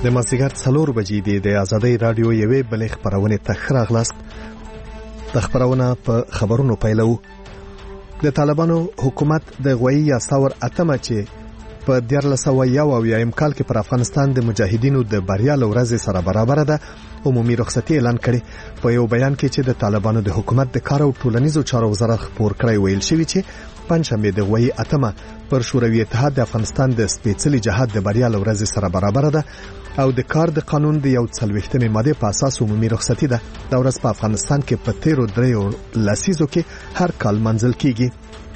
د مازدیګر 4 بجې د آزادۍ رادیو یوې بلې خبرونه ته ښه راغلاست. د خبرونه په خبرونو پیلو. د طالبانو حکومت د غوي یا ثور اتمه چې په 1401 کال کې پر افغانستان د مجاهدینو د بریا لورځ سره برابر ده عمومي رخصتي اعلان کړي. په یو بیان کې چې د طالبانو د حکومت د کار او ټولنیزو چارو وزارت خبر کړی ویل شوی چې پنځمه د غوي اتمه پر شوروي اتحاد د افغانستان د سپېڅلي جهاد د بریا لورځ سره برابر ده او د کار د قانون د یو 40مې ماده په اساس عمومي رخصتي ده. دا ورځ په افغانستان کې په 13 لسیزو کې هر کال منځل کیږي.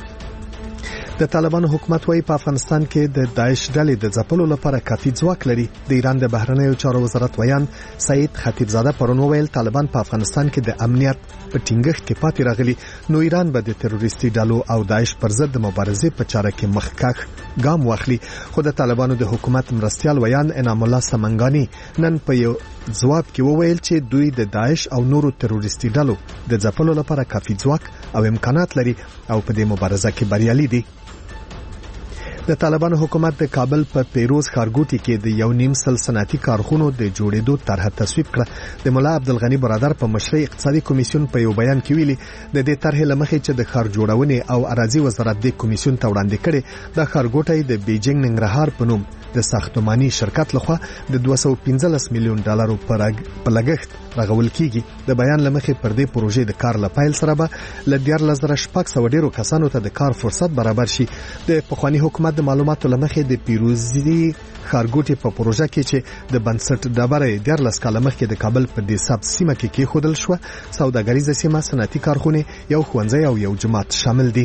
د طالبانو حکومت وايي په افغانستان کې د داعش ډلې د ځپلو لپاره کافي ځواک لري. د ایران د بهرنیو چارو وزارت ویان سعید خطیبزاده پرون ویل طالبان په افغانستان کې د امنیت په ټینګښت کې پاتې راغلي، نو ایران به د تروریستي ډلو او داعش پر ضد د مبارزې په چاره کې مخکښ ګام واخلي. خو د طالبانو د حکومت مرستيال ویان انعام الله سمنګانی نن په یو ځواب کې وویل چې دوی د داعش او نورو تروریستي ډلو د ځپلو لپاره کافي ځواک او امکانات لري او په دې مبارزه کې بریالي دي. د طالبانو حکومت د کابل په پیروز ښارګوټي کې د یو نیم سل صنعتي کارخونو د جوړېدو طرحه تصویب کړه. د مولا عبدالغنی برادر په مشرۍ اقتصادي کمیسیون په یو بیان کې ویلي د دې طرحې لمخې چې د ښار جوړونې او اراضي وزارت د کمیسیون ته وړاندې کړي د ښارګوټي د بیجینګ ننګرهار په نوم د ساختماني شرکت لخوا د 215 میلیون ډالرو په لګښت رغول کیږي. د بیان لمخې پر دې پروژې د کار لپایل سره به ل 14,600 ډیرو کسانو ته د کار فرصت برابر شي. د پخوانی حکومت د معلوماتو لمخې د پیروزي ښارګوټي په پروژه کې چې د بنسټ ډبره 14 کال مخکې د کابل په دې سب سیمه کې کېښودل شو، سوداګریزه سیمه، صنعتي کارخونه، یو ښوونځی او یو جماعت شامل دي.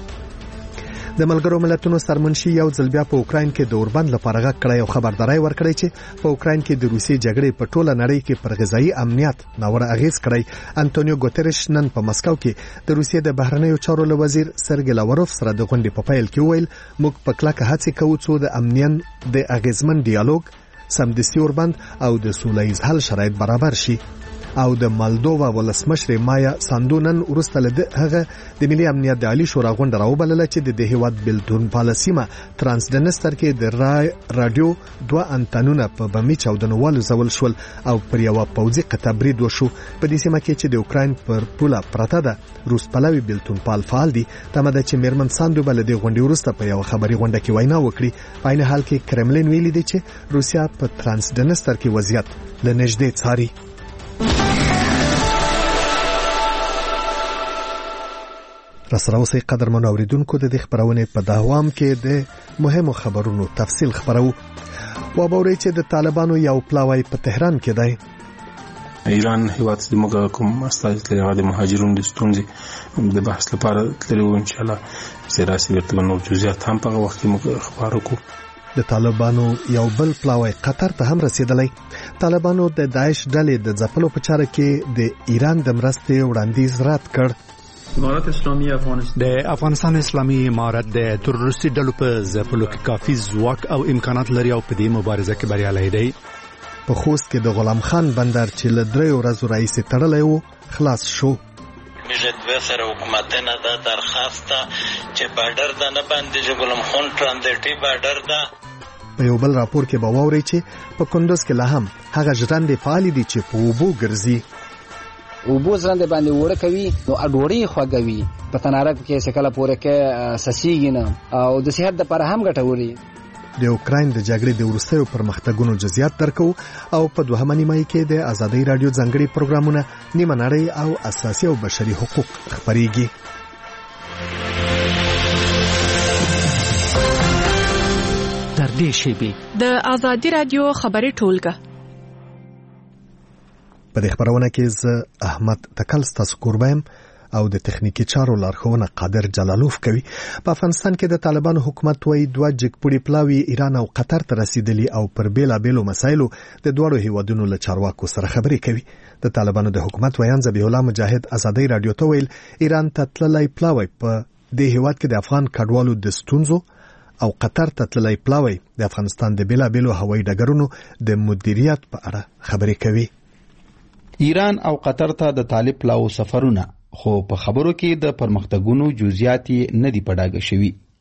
د ملګرو ملتونو سرمنشي یو ځل بیا په اوکراین کې د اوربند لپاره غږ کړی او خبرداري ورکړی چې په اوکراین کې د روسي جګړې په ټوله نړۍ کې پر غذایی امنیت ناوړه اغیز کړی. انټونیو ګوتریش نن په مسکو کې د روسیې د بهرنیو چارو وزیر سرګی لاوروف سره د غونډې په پیل کې ویل موږ په کلکه هڅه کوو چې د امنیت د اغیزمن ډیالوګ، سمدستي اوربند او د سولهییز حل شرایط برابر شي. او د مالدووا ولسمشر مایا ساندو نن وروسته له هغه د ملي امنیت د عالی شورا غونډه راوبلله چې د هیواد بلتون پالیسیما ترانسډنستر کې د رادیو 2 انټنونه په بمی چاودنوالو زول شول او پر یو پوځي قطع برید وشو. په دې سیمه کې چې د اوکراین پر پوله پرته ده روس پلوي بلتون پال فعال دي. تمه ده چې میرمن ساندو بل د غونډې وروسته په یو خبري غونډه کې وینا وکړي. په عین حال کې کرملین ویلي دی چې روسیا په ترانسډنستر کې وضعیت له نږدې څاري. رسره اوسئ قدرمنو اوریدونکو، د دې خبرونه په دوام کې د مهمو خبرونو تفصیل خبرو. و باوري چې د طالبانو یو پلاوی په تهران کې دی. ایران هیواد د موږ کوم استازي لري د مهاجرونو د ستونزې د بحث لپاره تلو ان شاء الله سیاسي ورته نور جزئیات هم په وخت کې موږ خبرو کو. د طالبانو یو بل پلاوی قطر ته هم رسیدلی. طالبانو د داعش ډلې د ځپلو په چاره کې د ایران د مرستې وړاندیز رد کړ. امارات اسلامي افغانستان د افغانستان اسلامي امارت د تروریستي ډلو په ځپلو کې کافي ځواک او امکانات لري او په دې مبارزه کې بریالی دی. په خوست کې د غلام خان بندر چې له 3 ورځو راهیسې تړلی و خلاص شو. میشه سره حکومت نه دا درخواست چې بارډر د نه باندې چې غلام خان ترانزیټي بارډر ده. په یو بل راپور کې به واورئ چې په کندوز کې لا هم هغه ژرندې فعالې دي چې په اوبو ګرځي. اوبو ژرندې باندې وړه کوي نو اډوړی خوګوي په تنارک کې سکله پوره کې سسیږي نه او د صحت لپاره هم ګټوري. د اوکراین د جګړې د وروستیو پرمختګونو جزئیات درکو او په دوهمه نیمه کې د آزادۍ رادیو ځانګړي پروګرامونه نیمه نړۍ او اساسي او بشري حقوق خبريږي. تر دې شی د آزادۍ رادیو خبري ټولګه په دې خبرونه کې زه احمد تکل ستاسو قربایم او د تخنیکی چارو لارښوونه قادر جلالوف کوي. په افغانستان کې د طالبانو حکومت وایي 2 جګپوړي پلاوی ایران او قطر ته رسیدلی او پر بیلابېلو مسایلو د دوړو هیوادونو له چارواکو سره خبرې کوي. د طالبانو د حکومت ویان ذبیح الله مجاهد آزادۍ رادیو ته ویل ایران ته تللی پلاوی په دې هیواد کې د افغان کډوالو د ستونزو او قطر ته تللی پلاوی د افغانستان د بیلابېلو هوایي ډګرونو د مدیریت په اړه خبرې کوي. ایران او قطر ته د طالب پلاو سفرونه خو په خبرو کې د پرمختګونو جزئیات نه دي پډاګه شوی.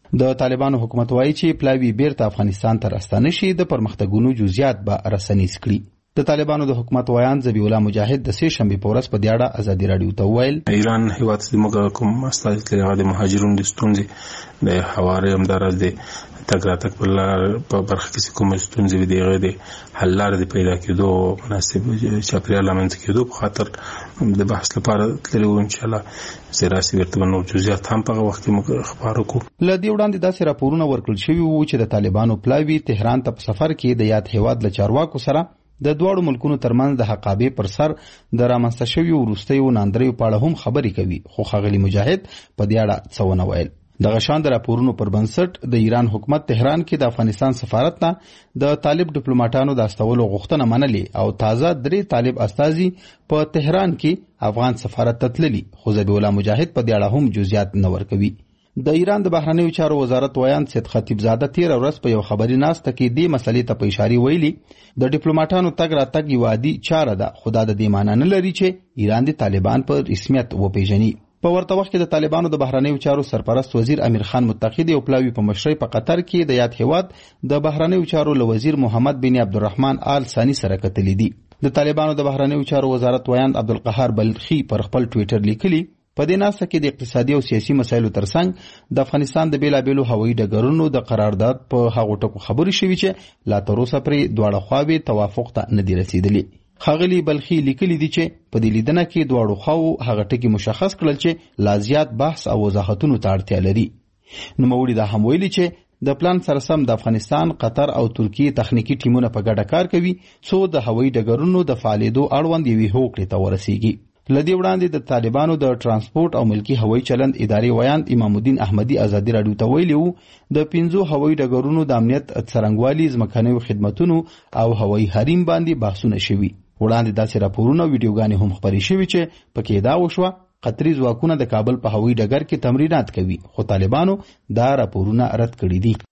د طالبانو حکومت وایي چې پلاوی بیرته افغانستان ته راستانه شي د پرمختګونو جزئیات به رسنیز کړي. د طالبانو د حکومت ویان ذبیح الله مجاهد د سې شنبې په ورځ په دې اړه ازادي رادیو ته وویل ایران هیواد زموږ کوم استازي لري د مهاجرونو د ستونزې د حوارې همدارس د تګ راتګ په برخه کې کوم ستونزې دي غوډه د حل لارې پیدا کېدو مناسب چاپیریال لامنځ کېدو په خاطر د بحث لپاره تلو ان شاء الله سراسي ورته نو جزئیات هم په وخت کې موږ خبرو کو. لدی وړاندې داسې راپورونه ورکړل شوي وو چې د طالبانو پلاوی تهران ته په سفر کې د یاد هیواد له چارواکو سره د دوړو ملکونو ترمنځ د حقابې پر سر د رامنځته شویو وروستیو ناندریو په اړه هم خبرې کوي، خو ښاغلي مجاهد په دې اړه څه ونه ویل. دغه شان د راپورونو پر بنسټ د ایران حکومت تهران کې د افغانستان سفارت نه د طالب ډیپلوماټانو د استولو غوښتنه منلې او تازه 3 طالب استازي په تهران کې افغان سفارت ته تللي، خو ذبیح الله مجاهد په دې اړه هم جزئیات نه ورکوي. د ایران د بهرنیو چارو وزارت ویان سید خطیب زاده 13 ورځ په یو خبري ناسته کې دې مسلې ته په اشاره ویلي د ډیپلوماټانو تګ راتګ یو عادي چاره ده، خو دا د دې معنی نه لري چې ایران د طالبان په رسمیت وپیژني. په ورته وخت کې د طالبانو د بهرنیو چارو سرپرست وزیر امیر خان متقی د پلاوی په مشرۍ په قطر کې د یاد هیواد د بهرنیو چارو له وزیر محمد بن عبدالرحمن آل ثانی سره کتلې دي. د طالبانو د بهرنیو چارو وزارت ویان عبدالقهار بلخی پر خپل ټوئیټر لیکلي په دې ناسه کې د اقتصادي او سیاسي مسایلو ترڅنګ د افغانستان د بیلابیلو هوایي ډګرونو د قرارداد په هغو ټکو خبرې شوي چې لا تر اوسه پرې دواړه خواوې توافق ته نه دي رسیدلي. ښاغلي بلخي لیکلي دي چې په دې لیدنه کې دواړو خواو هغه ټکي مشخص کړل چې لا زیات بحث او وضاحتونو ته اړتیا لري. نوموړي دا هم ویلي چې د پلان سره سم د افغانستان، قطر او ترکیې تخنیکی ټیمونه په ګډه کار کوي څو د هوایي ډګرونو د فعالیدو اړوند یوې هوکړې ته ورسیږي. لدی وړاندې د طالبانو د ترانسپورت او ملکی هوایي چلند ادارې ویان امام الدین احمدی ازادي رادیو ته ویلي وو د 5 هوایي ډګرونو د امنیت څرنګوالي، ځمکنیو خدماتونو او هوایي حریم باندې بحثونه شوي. وړاندې داسې راپورونه او ویډیوګانې هم خپرې شوي چې پکې دا وشوه قطري ځواکونه د کابل په هوایي ډګر کې تمرینات کوي، خو طالبانو دا راپورونه رد کړي دي.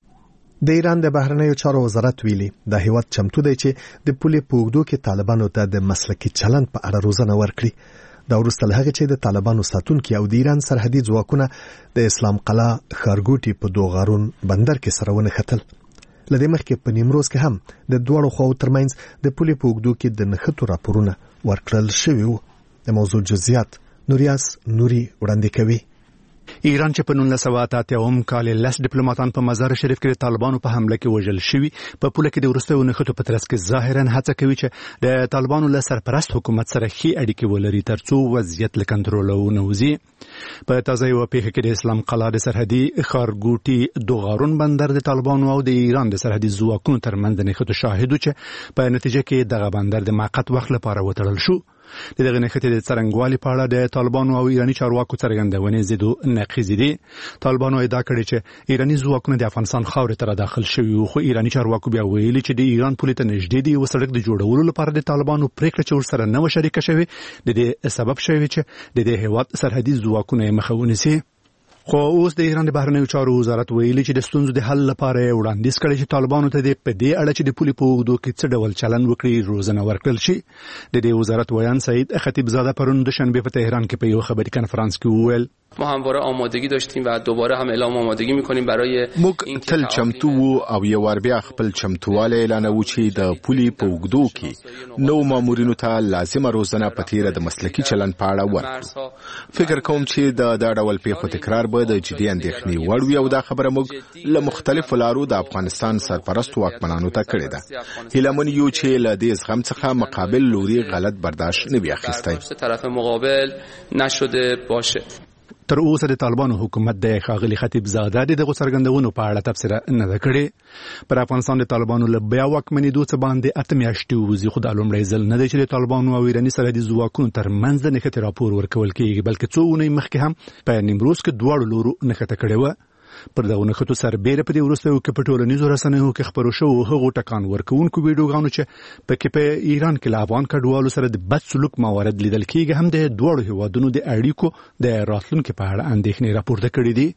د ایران د بهرنیو چارو وزارت ویلي د هیواد چمتو دی چې د پولې په اوږدو کې طالبانو ته د مسلکي چلند په اړه روزنه ورکړي. دا وروسته له هغې چې د طالبانو ساتونکي او د ایران سرحدي ځواکونه د اسلام قلعه ښارګوټي په دوغارون بندر کې سره ونښتل. له دې مخکې په نیمروز کې هم د دواړو خواو ترمنځ د پولې په اوږدو کې د نښتو راپورونه ورکړل شوي وو. د موضوع جزئیات نوریاس نوري وړاندې کوي. ایران چې په 1988 کال 10 ډیپلوماټان په مزار شریف کې د طالبانو په حمله کې وژل شوي، په پوله کې د وروستیو نښتو په ترڅ کې ظاهرا هڅه کوي چې د طالبانو له سرپرست حکومت سره ښې اړیکې ولري ترڅو وضعیت له کنټروله ونوځي. په تازه یو پیښه کې د اسلام قلعه د سرحدي ښارګوټي دوغارون بندر د طالبانو او د ایران د سرحدي ځواکونو ترمنځ د نښتو شاهد چې په نتیجه کې دغه بندر د موقت وخت لپاره وتړل شو. دغه نښتې د څرنګوالي په اړه د طالبانو او ایراني چارواکو څرګندونې زیدو نقیضې دي. طالبانو ادعا کړې چې ایراني ځواکونه د افغانستان خاورې ته داخل شوي وو، خو ایراني چارواکو بیا ویلي چې د ایران پولې ته نږدې د یو سړک د جوړولو لپاره د طالبانو پریکړه چې ورسره نه وه شریکه شوې د دې سبب شوی چې د دې هیواد سرحدي ځواکونه یې مخه ونیسي. خو اوس د ایران د بهرنیو چارو وزارت ویلي چې د ستونزو د حل لپاره وړاندیز کړی چې طالبانو ته په دې اړه چې د پولې په اوږدو کې څه ډول چلند وکړي روزنه ورکړل شي. د دې وزارت ویان سید خطیب زاده پرون دوشنبه په تهران کې په یو خبري کنفرانس کې وویل ما همواره آمادگی داشتیم و دوباره هم اعلام آمادگی می‌کنیم برای موږ تل چمتو وو او یو ور بیا خپل چمتواله اعلانوو چې د پولې په اوږدو کې نو مامورینو ته لازمه روزنه په تیره د مسلکي چلند په اړه ورکړو. فکر کوم چې دا ډول پیښو تکرار به د جدي اندېښنې وړ وي او دا خبره موږ له مختلفو لارو د افغانستان سرپرست واکمنانو ته کړې ده. هیلمن یو چې له دې زغم څخه مقابل لوري غلط برداشت نه وي اخیستی. طرف مقابل نشده باشه. تر اوسه د طالبانو حکومت د ښاغلي خطیب زاده دغه څرګندونو په اړه تبصره نه ده کړې. پر افغانستان د طالبانو له بیا واکمنېدو څخه باندې 8 میاشتې وځي، خو د لومړي ځل نه دی چې د طالبانو او ایراني سرحدي ځواکونو ترمنځ د نښتې راپور ورکول کېږي، بلکې څو اونۍ مخکې هم په نیمروز کې دواړو لورو نښته کړې وه. پر دغه نښتو سربیره په دې وروستیو کې په ټولنیزو رسنیو کې خپرو شوو هغو ټکان ورکوونکو ویډیوګانو چې پکې په ایران کې له افغان کډوالو سره د بد سلوک موارد لیدل کېږي هم د دواړو هیوادونو د اړیکو د راتلونکي په اړه اندېښنې راپورته کړي دي.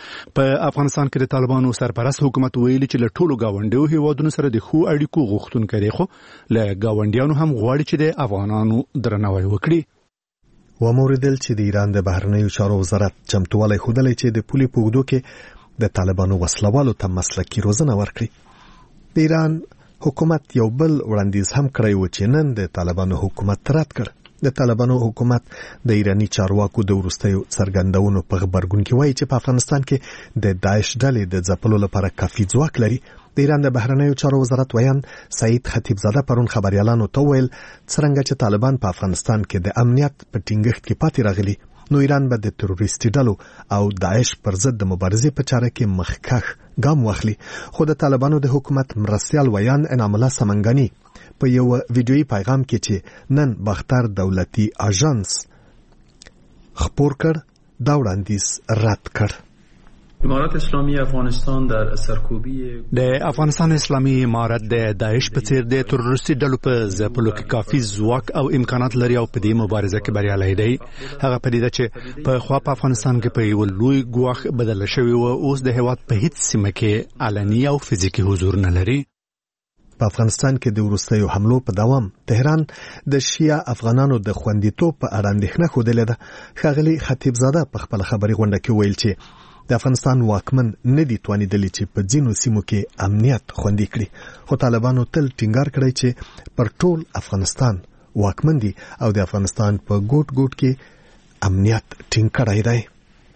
په افغانستان کې د طالبانو سرپرست حکومت ویلي چې له ټولو ګاونډیو هیوادونو سره د ښو اړیکو غوښتونکی دی، خو له ګاونډیانو هم غواړي چې د افغانانو درناوی وکړي. وموریدل چې د ایران د بهرنیو چارو وزارت چمتووالی ښودلی چې د پولې په اوږدو کې د طالبانو وسلوالو ته مسلکي روزنه ورکړي. د ایران حکومت یو بل وړاندیز هم کړی و چې نن د طالبانو حکومت رد کړ. د طالبانو حکومت د ایرانی چارواکو د وروستیو څرګندونو په خبرګون کې وایي چې په افغانستان کې د داعش ډلې د ځپلو لپاره کافي ځواک لري. د ایران د بهرنیو چارو وزارت ویان سعید خطیبزاده پرون خبريالانو ته ویل څنګه چې طالبان په افغانستان کې د امنیت په ټینګښت کې پاتې راغلي، نو ایران به د تروریستي ډلو او داعش پر ضد د مبارزې په چاره کې مخکښ ګام واخلي. خو د طالبانو د حکومت مرستیال ویان انعام الله سمنګانی په یو ویډیویي پیغام کې چې نن باختر دولتي اژانس خبر کړ دا وړاندیز رد کړ. امارات اسلامی افغانستان در سرکوبی د افغانستان اسلامي امارت د داعش په څیر د تروریستي ډلو په ځپلو کې کافي ځواک او امکانات لري او په دې مبارزه کې بریالي دی. هغه پدیده چې په خوا په افغانستان کې په یو لوی ګواښ بدل شوی او اوس د هیواد په هیڅ سیمه کې علني او فزیکي حضور نه لري. په افغانستان کې د وروستیو حملو په دوام تهران د شیعه افغانانو د خوندیتوب په اړه اندېښنه ښودلې ده. ښاغلي خطیبزاده په خپل خبري غونډه کې ویل چې د افغانستان واکمن نه دي توانیدلی چې په ځینو سیمو کې امنیت خوندي کړي، خو طالبانو تل ټینګار کړی چې پر ټول افغانستان واکمن دي او د افغانستان په ګوټ ګوټ کې امنیت ټینګ کړی دی.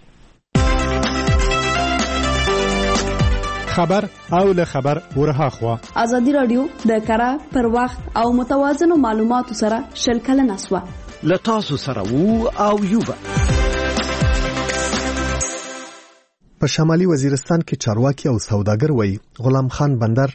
خبر او له خبر ورها خوا ازادي رادیو د کارا پر وخت او متوازن معلوماتو سره شلکل نسوه لتاسو سره وو او یوبا. په شمالي وزیرستان کې چارواکي او سوداګر وایي غلام خان بندر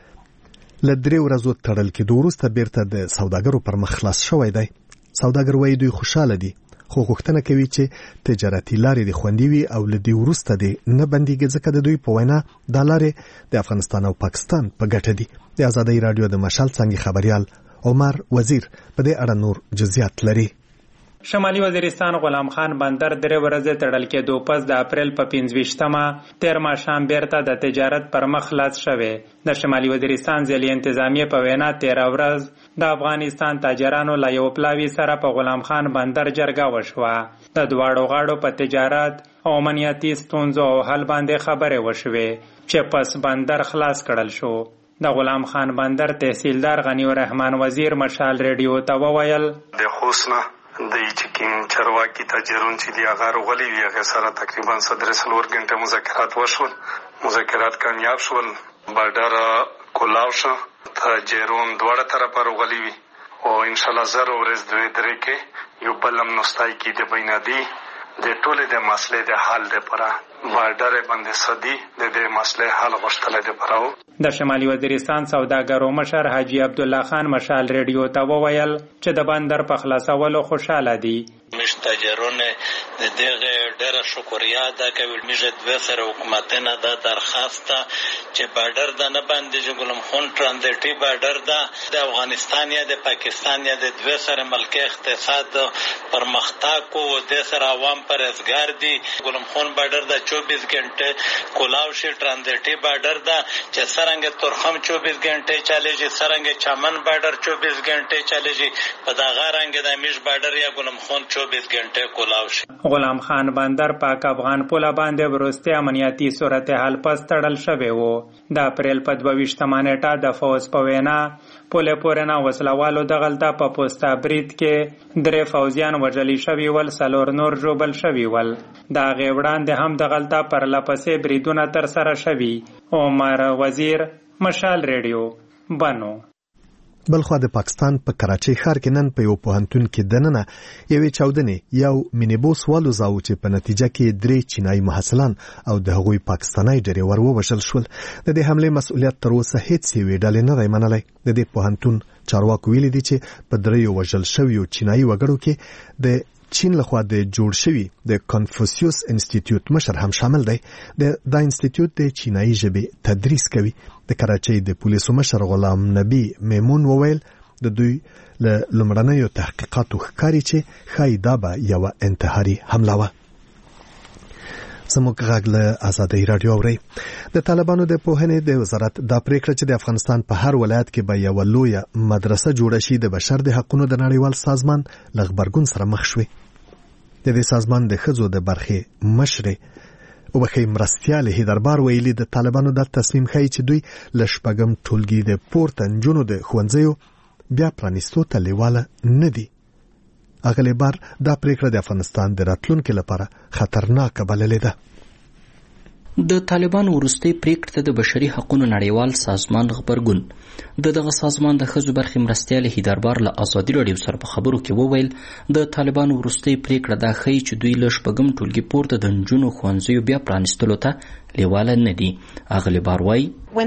لدري ورځو تړل کې دوروسته بیرته د سوداګرو پر مخ خلاص شوی دی. سوداګر وایي دوی خوشاله دي، خو غوښتنه کوي چې تجارتي لارې د خوندي وي او لدی ورسته دي نه بنديږي، ځکه د دوی په وینا د لارې د افغانستان او پاکستان په ګټه دي. د آزادۍ رادیو د مشال څنګه خبريال عمر وزیر په دې اړه نور جزئیات لري. شمالي وزیرستان غلام خان بندر درې ورځې تړل کېدو پس د اپریل په 25مه تیر ماښام بیرته د تجارت پر مخ خلاص شوی. د شمالي وزیرستان ځلي انتظامیه په وینا 13 ورځ د افغانستان تاجرانو له یو پلاوي سره په غلام خان بندر جرګه وشوه. د دواړو غاړو په تجارت او امنیتي ستونزو او حل باندې خبرې وشوې چې پس بندر خلاص کړل شو. د غلام خان بندر تحصیلدار غنی الرحمن وزیر مشال ریډیو ته وویل د خوسنا د چکین چرواکی تاجرون چې دی هغه غولي وی هغه سره تقریبا 3 غنټه مذاکرات وشول. مذاکرات کامیاب شول، بارډر کولاو شو، تاجرون دواړه طرفه غولي وی او ان شاء الله زره ورځ دوی درې کې یو بل منستای کې د بینادي د ټولې د مسلې د حل لپاره بارډر باندې سدي د دې مسلې حل غوښتل دي پراو. د شمالي وزیرستان سوداګرو مشر حاجی عبد الله خان مشال ریډیو ته وویل چې د بندر په خلاصولو خوشاله دي. مش تاجرون د دغه ډېر شکریا ادا کوي. میږه د سره حکومتونه د درخواست چې بارډر د نه باندې جګلم خون ترانزیټي بارډر د افغانستان یا د پاکستان یا د دوه سره ملک اقتصاد پرمختګ کو د سره عوام پرهیزګار دي. جګلم خون بارډر د 24 غنټه کولاو شي ترانزیټي بارډر د چې سرنګ تورخم 24 غنټه چاليږي، سرنګ چمن بارډر 24 غنټه چاليږي، په دغه رنګ د میش بارډر یا ګلم خون 24 غنټه کولاو شي. غلام خان بندر پاک افغان پوله باندې ورسته امنیتي صورتحال پس تړل شوی وو. د اپریل په 22 نیټه د فوز په وینا پوله پورنه وسلوالو د غلطه په پوسټا برید کې 3 فوزیان وژل شوی ول، 4 نور جوبل شوی ول. دا غوړاندې هم د غلطه پر لپسې بریدونه تر سره شوی. عمر وزیر مشال ریډیو بنو. بلخوا د پاکستان په کراچۍ ښار کې نن په یو پوهنتون کې دننه یوې چاودنې یو مینیبوس والوزاو چې په نتیجه کې 3 چینایي محصلان او د هغوی پاکستاني ډریور ووژل شول. د دې حملې مسؤلیت تر اوسه هیڅ یوې ډلې نه دی منلی. د دې پوهنتون چارواکو ویلي دي چې په 3 وژل شویو چینایي وګړو کې د چین لخوا د جوړ شوی د کنفوسیوس انسټیټیوټ مشر هم شامل دی. دا انسټیټیوټ د چینایي ژبې تدریس کوي. د کراچۍ د پولیسو مشر غلام نبی میمون وویل د دوی له لومړنیو تحقیقاتو ښکاري چې ښایي دا به یوه انتحاري حمله وه. زموږ غږ له آزادۍ رادیو اورئ. د طالبانو د پوهنې د وزارت دا پریکړه چې د افغانستان په هر ولایت کې به یوه لویه مدرسه جوړه شي د بشر د حقونو د نړیوال سازمان له غبرګون سره مخ شوې. د دې سازمان د ښځو د برخې مشرې وبخې مرستیال هیدربار ویلي د طالبانو د تصمیم ښیي چې دوی له شپږم ټولګي د پورته نجونو د ښوونځیو بیا پرانیستو ته لیواله نه دي. اغلی بار دا پریکړه د افغانستان د راتلونکي لپاره خطرناکه بللې ده. د طالبانو وروستۍ پریکړې ته د بشري حقوقو نړیوال سازمان غبرګون دغه سازمان د ښځو برخې مرستیال هیدربار له ازادي راډیو سره په خبرو کې وویل د طالبانو وروستۍ پریکړه دا ښیي چې دوی له شپږم ټولګي پورته د نجونو ښوونځیو بیا پرانیستلو ته لیواله نه دي. اغلی بار وایي له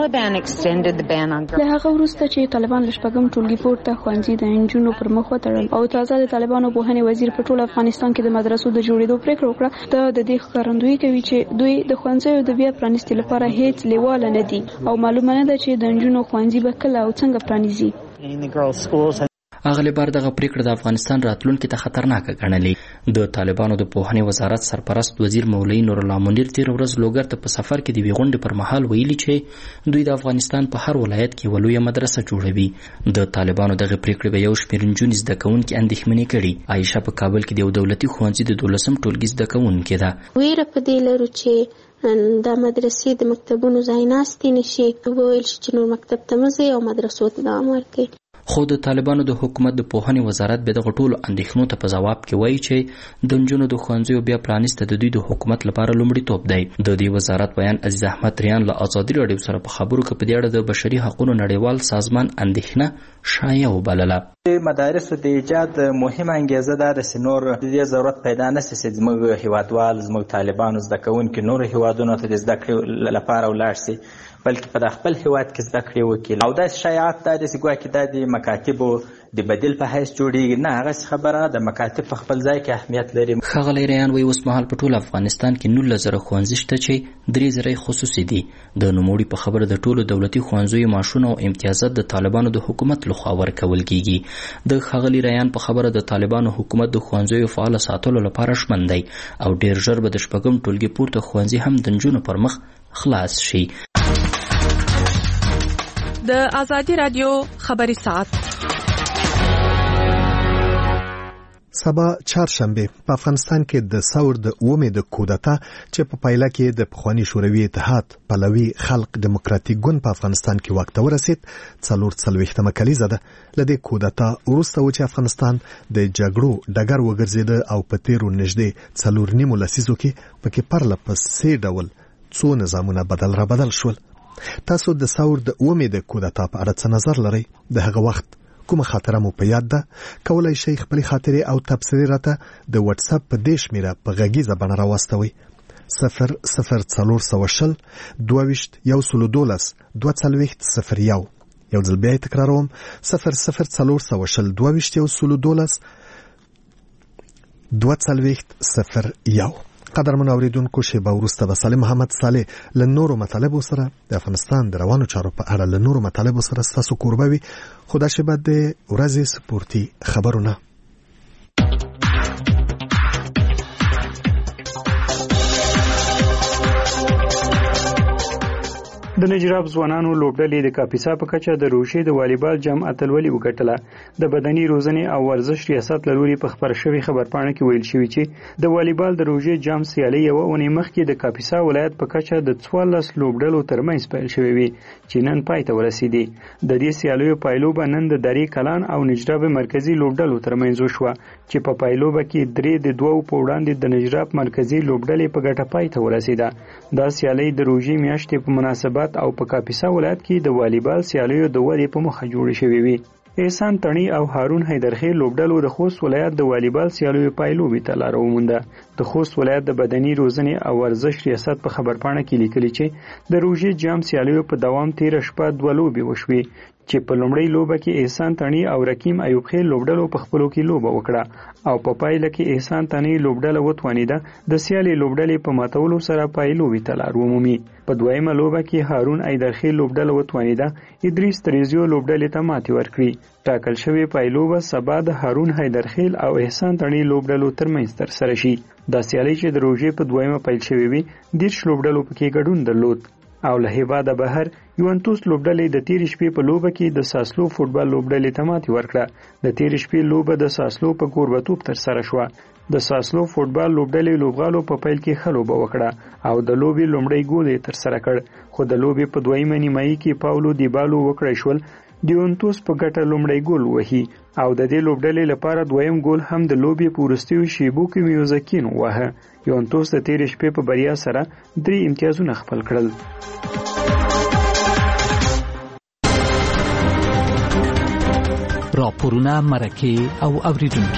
هغه وروسته چې طالبان له شپږم ټولګي پورته ښوونځي د نجونو پر مخ وتړل او تازه د طالبانو پوهنې وزیر په ټول افغانستان کې د مدرسو د جوړېدو پریکړه وکړه، د دې ښکارندویي کوي چې دوی د ښوونځیو د بیا پرانیستلو لپاره هیڅ لیواله نه دي او معلومه نه ده چې د نجونو ښوونځي به کله او څنګه پرانیزي. اغلی بار دغه پریکړه د افغانستان راتلونکي ته خطرناکه ګڼلې. د طالبانو د پوهنې وزارت سرپرست وزیر مولوي نور الله منیر تیر ورځ لوګر ته په سفر کې د یوې غونډې پر مهال ویلي چې دوی د افغانستان په هر ولایت کې یوه لویه مدرسه جوړوي. د طالبانو دغه پریکړې به یو شمېر نجونې زده کوونکي اندېښمنې کړي. عایشه په کابل کې د یو دولتي ښوونځي د 12م ټولګي زده کوونکې ده. ویره په دې لرو چې د مدرسې د مکتبونو ځای ناستې نشي، وویل شي چې نور مکتب ته مه ځئ او مدرسو ته دوام ورکړئ. خو د طالبانو د حکومت د پوهنې وزارت به دغه ټولو اندېښنو ته په ځواب کې وایي چې د نجونو د ښوونځیو بیا پرانیسته د دوی د حکومت لپاره لومړیتوب دی. د دې وزارت بیان عزیز احمد ریان له ازادي راډیو سره په خبرو کې په دې اړه د بشري حقوقو نړیوال سازمان اندېښنه شایع وبلله. مدارسو د ایجاد مهمه انګیزه دا ده چې نور د دې ضرورت پیدا نشي چې زموږ هیوادوال زموږ طالبانو زده کوونکي نور هیوادونو ته د زده کړې لپاره ولاړ شي، بلکې په خپل هیواد کې زده کړې وکړي. او داسې شایعات دا دي چې ګواکې دا د مکاتبو د بدیل په حیث جوړیږي. نه، هغه خبره د مکاتب په خپل ځای کې اهمیت لري. ښاغلی ریان وایي اوس مهال په ټول افغانستان کې 19,000 ښوونځي شته چې 3,000 خصوصي دي. د نوموړي په خبره د ټولو دولتي ښوونځیو معاشونه او امتیازات د طالبانو د حکومت لخوا ورکول کیږي. د ښاغلي ریان په خبره د طالبانو حکومت د ښوونځیو فعال ساتلو لپاره ژمن دی او ډیر ژر به د شپږم ټولګي پورته ښوونځي هم د نجونو پر مخ خلاص شي. د ازادي راډیو خبري ساعت سبا چهارشنبه په افغانستان کې د ثور د اومې د کودتا چې په پایله کې د پخوانی شوروي اتحاد پلوي خلق دموکراتیک ګوند په افغانستان کې واک ته ورسید 44مه کلیزه ده. لدې کودتا وروسته و چې افغانستان د جګړو ډګر وګرځیده او په تیرو نږدې 4.5 لسیزو کې پکې پرله پسې ډول څو نظامونه بدل شول. تاسو د ثور د اومې د کودتا په اړه څه نظر لرئ؟ د هغه وخت کومه خاطره مو په یاد ده؟ کولای شئ خپل خاطرې او تبصرې راته د واتس اپ په دې شمیره په غږیزه بڼه راواستوئ 00420 22 112 240 یو ځل بیا تکراروم 00420 22 112 240. قدرمن اوریدونکو، شیبه وروسته به سالم محمد صالح له نورو مطالبو سره د افغانستان د روانو چارو په اړه له نورو مطالبو سره ستاسو کوربه وي. خو دا شیبه د ورځې سپورتي خبرونه. د نجراب ځوانانو لوبډلې د کاپیسا په کچه د روشي د والیبال جام اتلولي وګټله. د بدني روزنې او ورزش ریاست لوري په خبر شوی خبرپاڼه کې ویل شوی چې د والیبال د روشي جام سیالي یو اونۍ مخکې د کاپیسا ولایت په کچه د 14 لوبډلو ترمنځ پیل شوی وي چې نن پای ته ورسیدي. د دې سیالیو پایلوبه نن د درې کلان او نجراب مرکزی لوبډلو ترمنځ وشوه چې په پایلوبه کې درې د دوو په وړاندې د نجراب مرکزی لوبډلې په ګټه پای ته ورسیده. دا سیالي د روزي میاشتې په مناسبت او په کاپیسا ولایت کې د والیبال سیالیو د ودې په مخه جوړې شوې وي. احسان تڼي او هارون حیدرخیل لوبډلو د خوست ولایت د والیبال سیالیو پایلوبې ته لاره ومونده. د خوست ولایت د بدني روزنې او ورزش ریاست په خبرپاڼه کې لیکلي چې د روژې جام سیالیو په دوام 13 شپه 2 لوبې وشوې چې په لومړۍ لوبه کې احسان تڼي او رکیم ایوب خیل لوبډلو په خپلو کې لوبه وکړه او په پایله کې احسان تڼي لوبډله وتوانیده د سیالي لوبډلې په ماتولو سره پایلوبې ته لار ومومي. په دویمه لوبه کې هارون حیدرخیل لوبډله وتوانیده ادریس تریزیو لوبډلې ته ماتې ورکړي. ټاکل شوی پایلوبه سبا د هارون حیدرخیل او احسان تڼي لوبډلو ترمنځ ترسره شي. دا سیالي چې د روژې په دویمه پیل شوې وي 10 لوبډلو پکې ګډون درلود او له هیواده بهر یوونتوس لوبډلې د تیر شپې په لوبه کې د ساسلو فوټبال لوبډلې ته ماتې ورکړه. د تیر شپې لوبه د ساسلو په کوربتوب ترسره شوه. د ساسلو فوټبال لوبډلې لوبغالو په پیل کې ښه لوبه وکړه او د لوبې لومړی ګول یې ترسره کړ، خو د لوبې په دویمه نیمایي کې پاولو دیبالو وکړی شول دیونتوس په ګټه لومړی ګول وهي او د دې لوبډلې لپاره دویم ګول هم د لوبې په وروستیو شیبو کې میوزکین وهه. یوونتوس د تېرې شپې په بریا سره 3 امتیازونه خپل کړل. راپورونه، مرکې او اوریدونکي.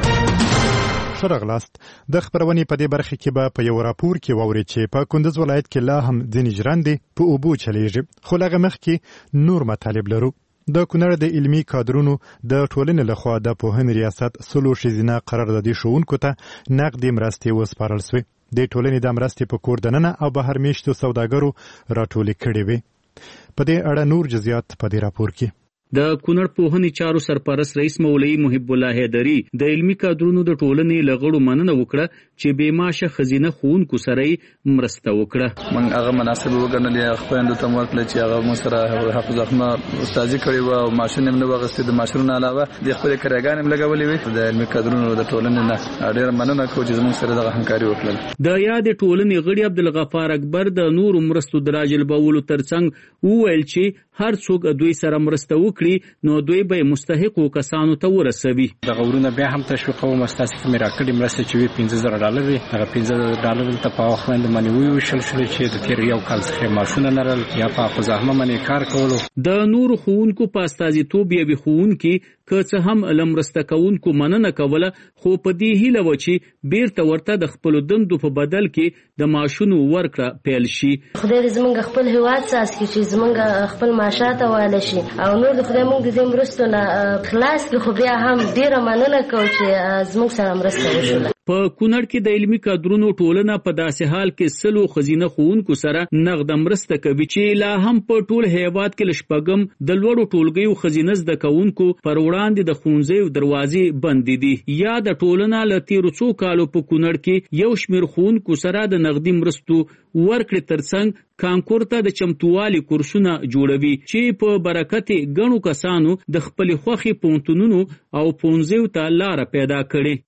شرغلاست د خبرونې په دې برخه کې به په یو راپور کې ووري چې په کندز ولایت کې لا هم ځینې ژرندې په اوبو چلیږي، خو لږ مخکې نور مطالب لرو. د کونړ د علمي کادرونو د ټولنې لخوا د پوهنې ریاست سلو ښځینه قراردادي ښوونکو ته نقدي مرستې وسپارل سوې. د ټولنې د مرستې په کور دننه او بهر میشتو سوداګرو راټولې کړې وې. په دې اړه نور جزئیات په دې راپور کې. د کونړ پوهنې چارو سرپرست رئیس مولوي محب الله حیدري د علمي کادرونو د ټولنې لغړو مننه وکړه چې بې معاشه ښځینه ښوونکو سره مرسته وکړه. موږ هغه مناسب وګڼلې، خویندو ته ورکړل چې هغه موږ سره حافظ احمد استادي کړې وه او ماشین هم نه واغستې. د ماشینونو علاوه د خپلې کراګانې هم لګولې وې. د علمي کادرونو د ټولنې نه ډېره مننه کوو چې زموږ سره دغه همکاري وکړل. د یادې ټولنې غړي عبدالغفار اکبر د نورو مرستو د راجلبولو ترڅنګ وویل چې هر څوک دوی سره مرسته وکړي نو دوی به مستحقو کسانو ته ورسوي. د غورونه بیا هم تشویقوم مستاسف مې راکړي مرسته چې وي $15,000 وي. هغه $15,000 ته په خوند باندې ویشل شو چې د تیر یو کال څخه معاشونه لرل یا په خزاهمه باندې کار کولو. د نورو ښوونکو په استازیتوب یوې ښوونکي که څه هم لمرسته کوونکو مننه کوله، خو په دې هیله و چې بیرته ورته د خپلو دندو په بدل کې د معاشونو ورکړه پیل شي. خدای دې زمونږ خپل هیواد ساز کړي چې زمونږ خپل معاشات واله شي او نور د خدای مونږ د دې مرستو نه خلاص کړي. خو بیا هم ډېره مننه کوو چې زمونږ سره مرسته وشوله. په کونړ کې د علمي کادرونو ټولنه په داسې حال کې سلو ښځینه ښوونکو سره نغده مرسته کوي چې لا هم په ټول هیواد کې له شپږم د لوړو ټولګیو ښځینه زده کوونکو پر وړاندې د ښوونځیو دروازې بندې دي. یا د ټولنه له تېرو څو کالو په کونړ کې یو شمېر ښوونکو سره د نغدي مرستو ورکړې ترڅنګ کانکور ته د چمتووالي کورسونه جوړوي چې په برکت ګڼو کسانو د خپلې خوښې پوهنتونونو او ښوونځیو ته لاره پیدا کړې.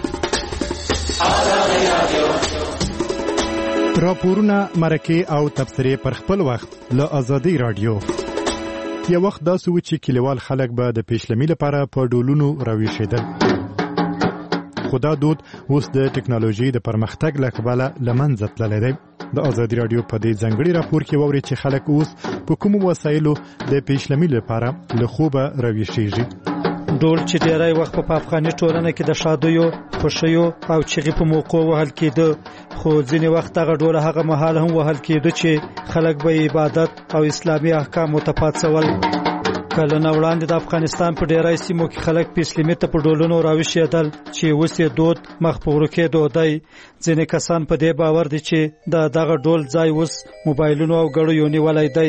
راپورونه، مرکې او تبصرې پر خپل وخت له آزادۍ رادیو. یو وخت داسې و چې کلیوال خلک به د پیشلمي لپاره په ډولونو راویښېدل، خو دا دود اوس د ټکنالوژي د پرمختګ له کبله له منځه تللی دی. د آزادۍ رادیو په دې ځانګړي راپور کې واورئ چې خلک اوس په کومو وسایلو د پیشلمي لپاره له خوبه راویښېږي. ډول چې ډیری وخت په افغاني ټولنه کې د شادیو، خوښیو او چغې په موقع وهل کېده، خو ځینې وخت هغه ډول هغه مهال هم وهل کېده چې خلک به عبادت او اسلامي احکامو ته پاڅول. کلونه وړاندې د افغانستان په ډیری سیمو کې خلک پیسلمي ته په ډولونو راویښېدل چې اوس یې دود مخ په ورکېدو دی. ځینې کسان په دې باور دي چې دغه ډول ځای اوس موبایلونو او ګړیو نیولی دی.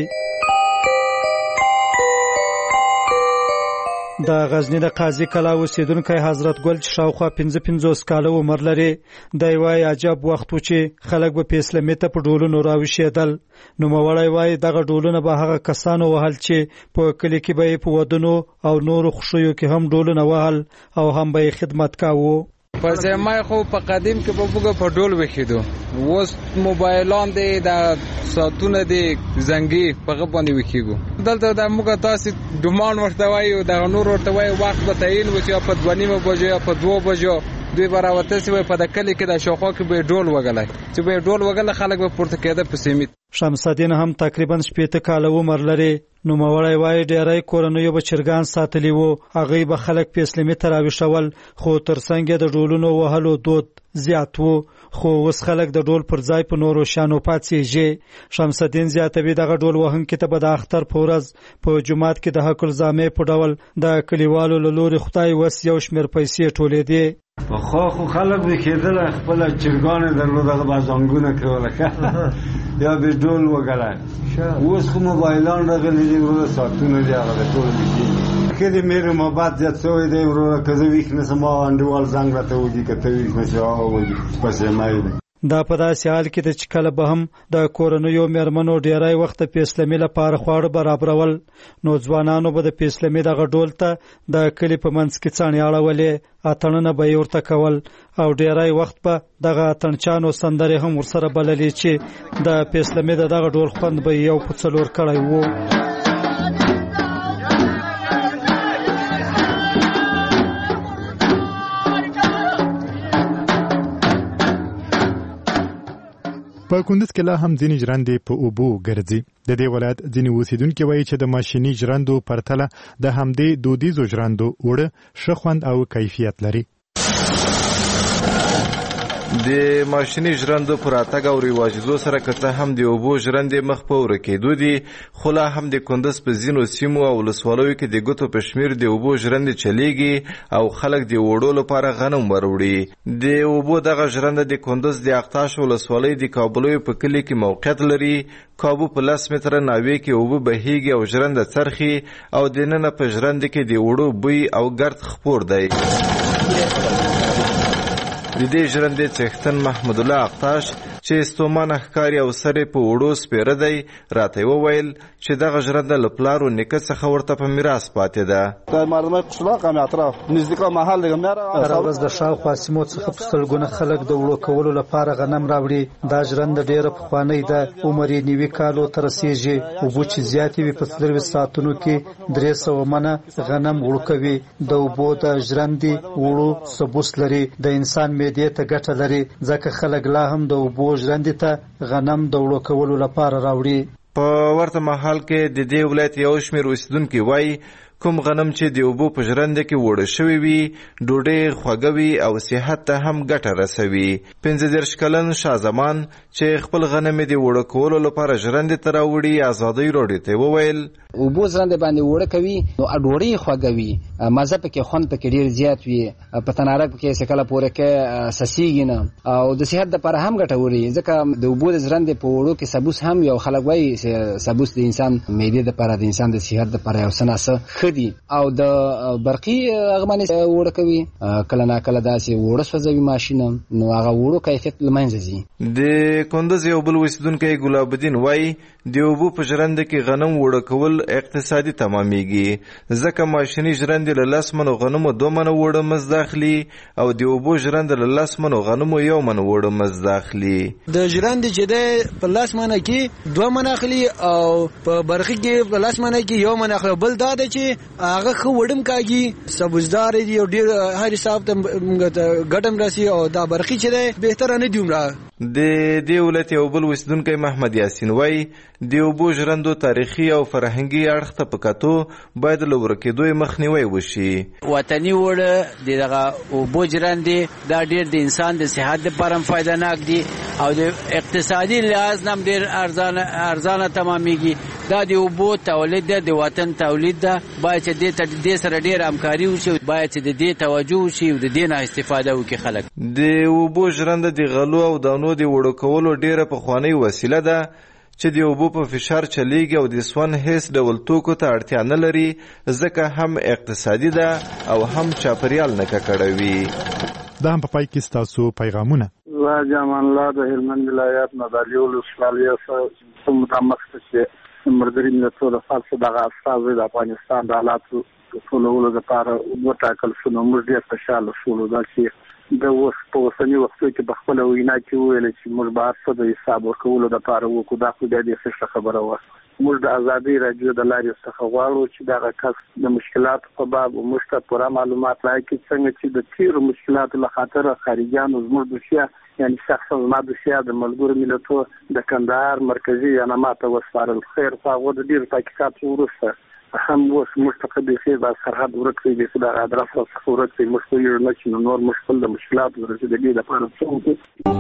د غزنی د قاضي کلا اوسیدونکی حضرت ګل چې شاوخوا 55 کاله عمر لري، دی وایي عجب وخت و چې خلک به په اسلامي ته په ډولونو راویښېدل. نوموړی وایي دغه ډولونه به هغه کسانو وهل چې په کلي کې به په ودونو او نورو خوښیو کې هم ډولونه وهل او هم به خدمت کاوه. په زمای خو په قدیم کې په بوګه په ډول وخیدو، اوس موبایلان دي د ساتونه دي زنګي په غبانې وکیګو. دلته د موږ تاسو ډمان ورته وایو، د نور ورته وایو وخت به تعین وشي په 2:30 بجو یا په 2 بجو دوی براوته سی په د کلی کې د شوخو کې به ډول وګلای چې به ډول وګل خلک به پورته کېده په سیمه. شمس الدین هم تقریبا 70 کاله عمر لري. نو موړی وای ډیرای کورنیو بچرګان ساتلی وو، هغه به خلک په اسلامي تراویشول، خو ترڅنګ د ډولونو وهلو دود زیات وو، خو اوس خلک د ډول پر ځای په نورو شانو پاتېږي. شمس الدین زیاتوي دغه ډول وهونکي ته به د اختر په ورځ په جمعات کې د حق الزامې په ډول د کلیوالو له لوري خدای وس یو شمېر پیسې ټولېدې. خو خلک به کېدل خپل چرګان درلودغه بازانګونه کول یا به ډول وګړای. اوس خو موبایلان راغلي دي، ورو ساتونه دي، هغه ټول دي. کله مې محبت زیات شوی دی، ورو کزه ویښ نه سم انډوال زنګ راته وږي کته ویښ نه شو او پسې مې دا په داسې حال کې د چکل به هم د کورنیو میرمنو ډیری وخت په اسلامي لپاره خواړه برابرول نو ځوانانو به د اسلامي دغه ډول ته د کلی په منځ کې څانې اړولې اتڼونه به ورته کول او ډیری وخت په دغه اتڼچانو سندرې هم ورسره بللې چې د اسلامي دغه ډول خوند به یو په څلور کړی وو. په کندز کې لا هم ځینې ژرندې په اوبو ګرځي. د دې ولایت ځینې اوسیدونکي وایي چې د ماشیني ژرندو پرتله د همدې دودیزو ژرندو اوړه ښه خوند او کیفیت لري. د ماشیني ژرندو پر راتګ او رواجېدو سره که څه هم د اوبو ژرندې مخ په ورکېدو دي، خو لا هم د کندز په ځینو سیمو او ولسوالیو کې د ګوتو په شمېر د اوبو ژرندې چلیږي او خلک د اوړو لپاره غنم وروړي. د اوبو دغه ژرنده د کندز د اقتاش ولسوالۍ د کابلیو په کلي کې موقعیت لري. کابو په 10 متره ناوې کې اوبه بهیږي او ژرنده څرخي او دننه په ژرنده کې د اوړو بوی او ګرد خپور دی. د دې ژرندې څښتن محمد الله اقتاش چې ستومانه ښکاري او سر په وړو سپیره دی راته وویل چې دغه ژرنده له پلار و نیکه څخه ورته په میراث پاتې ده. هره ورځ د شاوخوا سیمو څخه په سلګونه خلک د وړو کولو لپاره غنم راوړي. دا ژرنده ډیره پخوانۍ ده، عمر یې 90 کالو ته رسیږي. اوبه چې زیاتې وي په 24 ساعتونو کې 300 منه غنم وړو کوي. د اوبو د ژرندې وړو سبوس لري، د انسان معدې ته ګټه لري، ځکه خلک لا هم د اوبو ژرندې ته غنم د وړو کولو لپاره راوړي. په ورته مهال کې د دې ولایت یو شمېر اوسیدونکي وایي کوم غنم چې د اوبو په ژرنده کې وړه شوی وي ډوډۍ خوږه وي او صحت ته هم ګټه رسوي. 15 کلن شاه زمان چې خپل غنم د وړه کولو لپاره ژرندې ته راوړي ازادۍ راډیو ته وویل اوبو ژرنده باندې وړه کوي نو ډوډۍ خوږه وي، مزه پکې خوند پکې ډیر زیات وي، په تنارک پکې سکله پورې کې سسیږي نه او د صحت لپاره هم ګټوري، ځکه د اوبو ژرنده په وړو کې سبوس هم یو خلک وایي سبوس د انسان معدې لپاره د انسان د صحت لپاره یو سناسه خدي او د برقي اغمنې وړه کوي. کله نا کله داسې وړه سوځوي ماشین نو هغه وړو کیفیت لمنځه ځي. د کندز یو بل اوسیدونکی ګلاب الدین وایي د اوبو په ژرنده کې غنم وړه کول اقتصادي تمامېږي، ځکه ماشیني ژرندې له 10 منو غنمو 2 منو وړه مزد اخلي او د اوبو ژرنده له 10 منو غنمو 1 من وړه مزد اخلي. د ژرندې چې ده په 10 منه کې 2 من اخلي او په برخي کې په 10 منه کې 1 من اخلي. بل دا ده چې هغه خو وړم کاږي سبوزدار دی او ډیر هر حساب ته ګټم راسي او دا برخي چې ده بهتر نه دی عمره. د دې ولایت یو بل اوسیدونکی محمد یاسین وایي د اوبو ژرندو تاریخي او فرهنګي اړخ ته په کتو باید له ورکېدو مخنیوی وشي. وطني وړه دغه اوبو ژرندې دا ډیر د انسان د صحت لپاره فائدهناک دي او د اقتصادي لحاظ هم ډیر ارزانه تمامېږي. دا د اوبو تولید ده، د وطن تولید ده، باید چې دې سره ډیر همکاري وشي، باید چې د دې توجه وشي او د دې نه استفاده وکړي خلک. د اوبو ژرنده د غلو او دانو د وړو کولو ډیره پخوانۍ وسیله ده چې د اوبو په فشار چلیږي او د سون هیڅ ډول توکو ته اړتیا نه لري، ځکه هم اقتصادي ده او هم چاپریال نه ککړوي. دا هم په پای کې ستاسو پیغامونه. زه جامان الله د هلمند ولایت نادعلي ولسوالۍ څخه متعمق چې مردري ملتونو د فارس دغه استازي د افغانستان د حالاتو ټولولو لپاره وټاکل شو. نو موږ ډېر خوشاله شولو دا چې د اوس په اوسني وخت کې په خپله وینا کې وویل چې موږ به هر څه د حساب ورکولو لپاره وکړو. دا خو بیا ډېر ښه خبره وه. موږ د ازادۍ راډیو د لارې څخه غواړو چې دغه کس د مشکلاتو په باب موږ ته پوره معلومات راکړي، څنګه چې د تیرو مشکلاتو له خاطره خارجیانو زموږ دوسیه یعنی شخصا زما دوسیه د ملګرو ملتونو د کندهار مرکزي ایالما ته وسپارل. خیر خو هغه د ډېرو تحقیقاتو وروسته هم اوس موږ ته بیخي دا سرحد ورک دی، بیخي دغه ادرس څخه ورک دی. موږ پوهېږو نه چې نور مشکل د مشکلاتو د رسېدګۍ لپاره څه وکړو.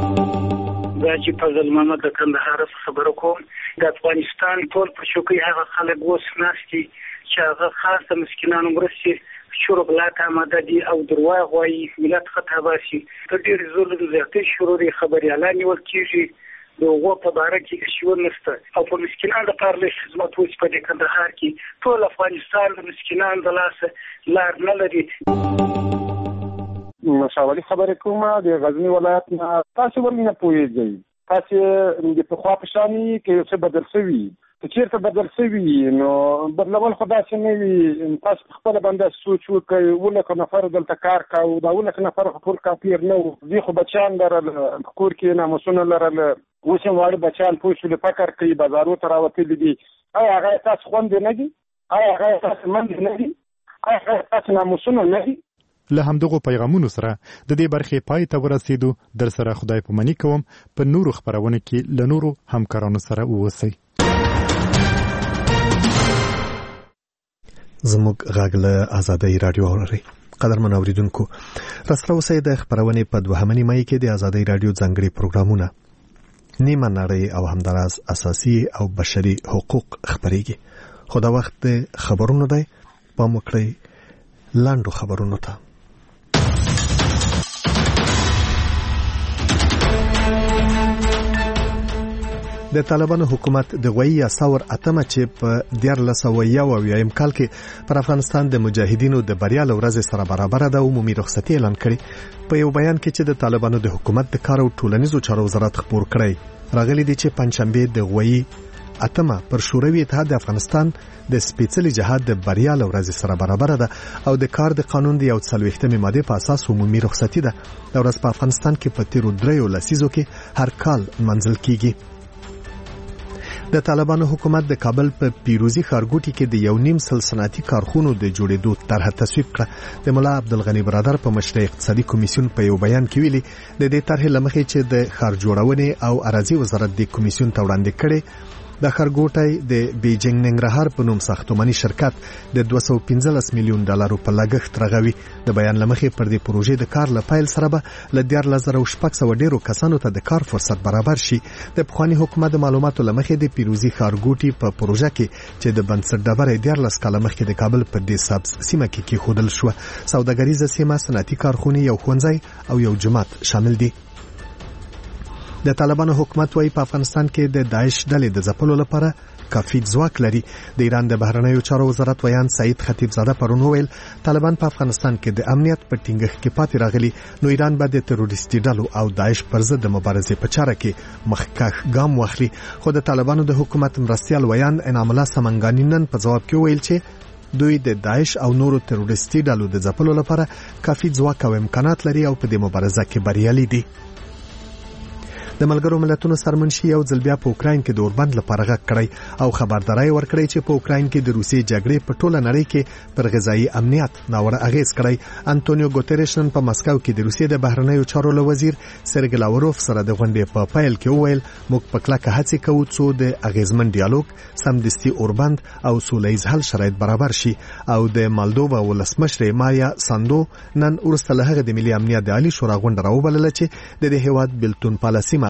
دا چې فضل محمد د کندهار څخه خبره کوم. د افغانستان ټول په چوکۍ هغه خلک اوس ناست دي چې هغه خاص د مسکینانو مرستې شروع ته آماده دي او درواغ وایي، ملت خطا باسي. په ډېرې ظلم زیاتې شروع خبریالان نیول کېږي، د هغو په باره کې هېڅ ژوند نشته او په مسکینانو لپاره لږ خدمت وشي. په دې کندهار کې ټول افغانستان د مسکینانو د لاسه لار نه لري. مشاوري خبرې کوم د غزنی ولایت نه. تاسو ولې نه پوهیږئ؟ تاسو د پخوا په شانې کې څه بدل شوي، چیرته بدل شوي نو بدلول خو داسې نه وي. تاسو په خپله باندې سوچ وکړئ، 19 نفر دلته کار کوو، دا 19 نفر خو ټول کافر نه وو. دوی خو بچیان لرل، په کور کې ناموسونه لرل، اوس هم واړه بچیان پوه شول فکر کوي بازارو ته راوتلي دي. آیا هغه تاسو خوندې نه دي؟ آیا هغه تاسو منډې نه دي؟ آیا هغه تاسو ناموسونه نه دي؟ له همدغو پیغامونو سره د دې برخې پای ته ورسېدو. در سره خدای پاماني کوم په نورو خبرونه کې له نورو همکارانو سره اوسئ. زموږ غږ له آزادۍ رادیو اورئ. قدرمن اوریدونکو، راسره اوسئ د خبرونې په 2 نیمه کې د آزادۍ رادیو ځانګړي پروګرامونه نیمه نړۍ او همداراز اساسي او بشري حقوق خبرېږي. خو دا وخت د خبرونو دی، پام وکړئ لاندو خبرونو ته. د طالبانو حکومت د غوي یا ثور اتمه چې په 1401 کال کې پر افغانستان د مجاهدینو د بریا لورځ سره برابر ده عمومي رخصتي اعلان کړي. په یو بیان کې چې د طالبانو د حکومت د کار او ټولنیزو چارو وزارت خبر کړی، راغلي دي چې پنځشنبه د غوي اتمه پر شوروي اتحاد د افغانستان د سپېڅلي جهاد د بریا لورځ سره برابر ده او د کار د قانون د 40 ماده په اساس عمومي رخصتي ده. دا ورځ په افغانستان کې په 13 لسیزو کې هر کال منځل کیږي. د طالبانو حکومت د کابل په پیروزي ښارګوټي کې د 1.5 صنعتي کارخونو د جوړېدو طرح تصویب کړه. د مولا عبدالغنی برادر په مشرۍ اقتصادي کمیسیون په یو بیان کې ویلي د دې طرح لمخې چې د ښار جوړونې او اراضي وزارت د کمیسیون ته وړاندې کړي، د ښارګوټي د بیجینګ ننګرهار په نوم ساختماني شرکت د 215 میلیون ډالرو په لګښت رغوي. د بیان لمخې پر دې پروژې د کار لپاره سره به ل 14600 ډیرو کسانو ته د کار فرصت برابر شي. د پخوانی حکومت د معلوماتو لمخې د پیروزي ښارګوټي په پروژه کې چې د بنسټ ډبرې 14 کال مخکې د کابل په دې سبز سیمه کې خودل شو. سوداګریزه سیمه، صنعتي کارخونه، یو ښوونځی او یو جماعت شامل دي. د طالبانو حکومت وايي په افغانستان کې د داعش ډلې د ځپلو لپاره کافي ځواک لري. د ایران د بهرنیو چارو وزارت ویان سعید خطیبزاده پرون وویل طالبان په افغانستان کې د امنیت په ټینګښت کې پاتې راغلي، نو ایران به د تروریستي ډلو او داعش پر ضد د مبارزې په چاره کې مخکښ ګام واخلي. خو د طالبانو د حکومت مرستیال ویان انعام الله سمنګانی نن په ځواب کې ویل چې دوی د داعش او نورو تروریستي ډلو د ځپلو لپاره کافي ځواک او امکانات لري او په دې مبارزه کې بریالي دي. د ملګرو ملتونو سرمنشي یو ځل بیا په اوکراین کې د اوربند لپاره غږ کړی او خبرداري ورکړی چې په اوکراین کې د روسي جګړې په ټوله نړۍ کې پر غذایی امنیت ناوړه اغیز کړی. انټونیو ګوتریش نن په مسکو کې د روسي د بهرنیو چارو وزیر سرګی لاوروف سره د غونډې په پایل کې وویل موږ په کلکه هڅه کوو چې د اغیزمن ډیالوګ، سمدستي اوربند او سولهییز حل شرایط برابر شي. او د مالدووا ولسمشر مایا ساندو نن ورسته له هغه د ملي امنیت د عالی شورا غونډه راوبلله چې د هیواد بلتون پالیسي